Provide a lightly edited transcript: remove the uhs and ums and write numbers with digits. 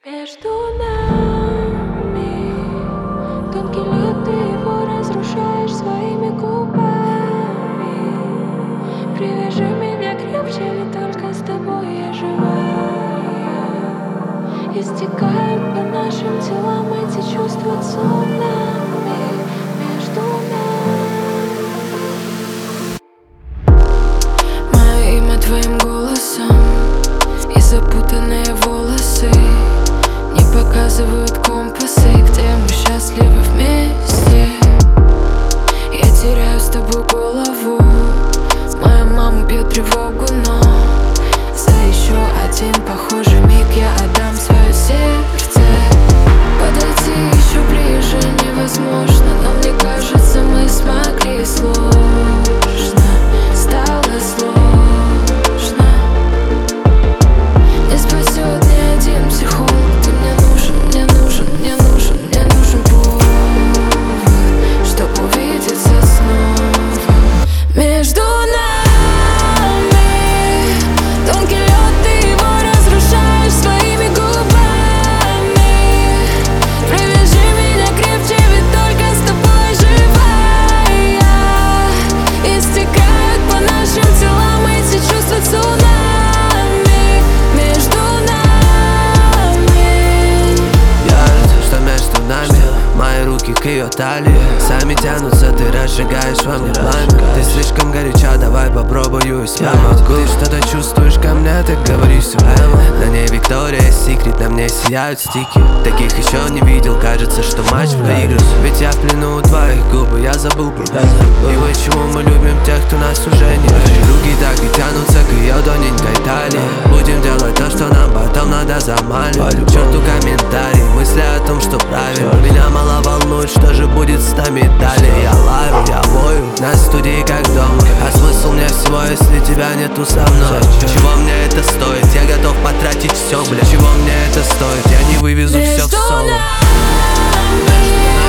Между нами тонкий лед, ты его разрушаешь своими губами. Привяжи меня крепче, ведь только с тобой я живая. Истекают по нашим телам эти чувства цунами. Между нами мое имя твоим голосом и запутанные волосы не показывают компасы, где мы счастливы вместе. Я теряю с тобой голову. Моя мама бьет тревогу, но за еще один похожий миг я отдам свое сердце. Подойти еще ближе невозможно, но мне кажется, мы смогли. Сложно, стало сложно. Не спасет ни один психолог. Ты мне нужен, мне нужен, мне нужен, мне нужен повод, чтоб увидеться снова. Между нами тонкий лед, ты его разрушаешь своими губами. Привяжи меня крепче, ведь только с тобой живая. Истекают по нашим телам эти чувства цунами. Между нами Я жду, что между нами мои руки к ее талии сами тянутся, ты разжигаешь во мне пламя. Ты слишком горяча, давай попробую исправить. Ты что-то чувствуешь ко мне, ты говори все прямо. На ней Виктория Секрет, на мне сияют стики. Таких еще не видел, кажется, что матч проигран. Ведь я в плену у твоих губ, и я забыл про тебя. И почему мы любим тех, кто нас уже не любит. Руки так и тянутся к ее тоненькой талии. Будем делать то, что нам потом надо замаливать. К черту комментарии, мысли о том, что правильно. Меня мало волнует, что же будет с нами далее. Я лаю, я вою, на студии как дома. А смысл мне всего, если тебя нету со мной? Чего мне это стоит? Я готов потратить все, бля. Чего мне это стоит? Я не вывезу все в соло. между нами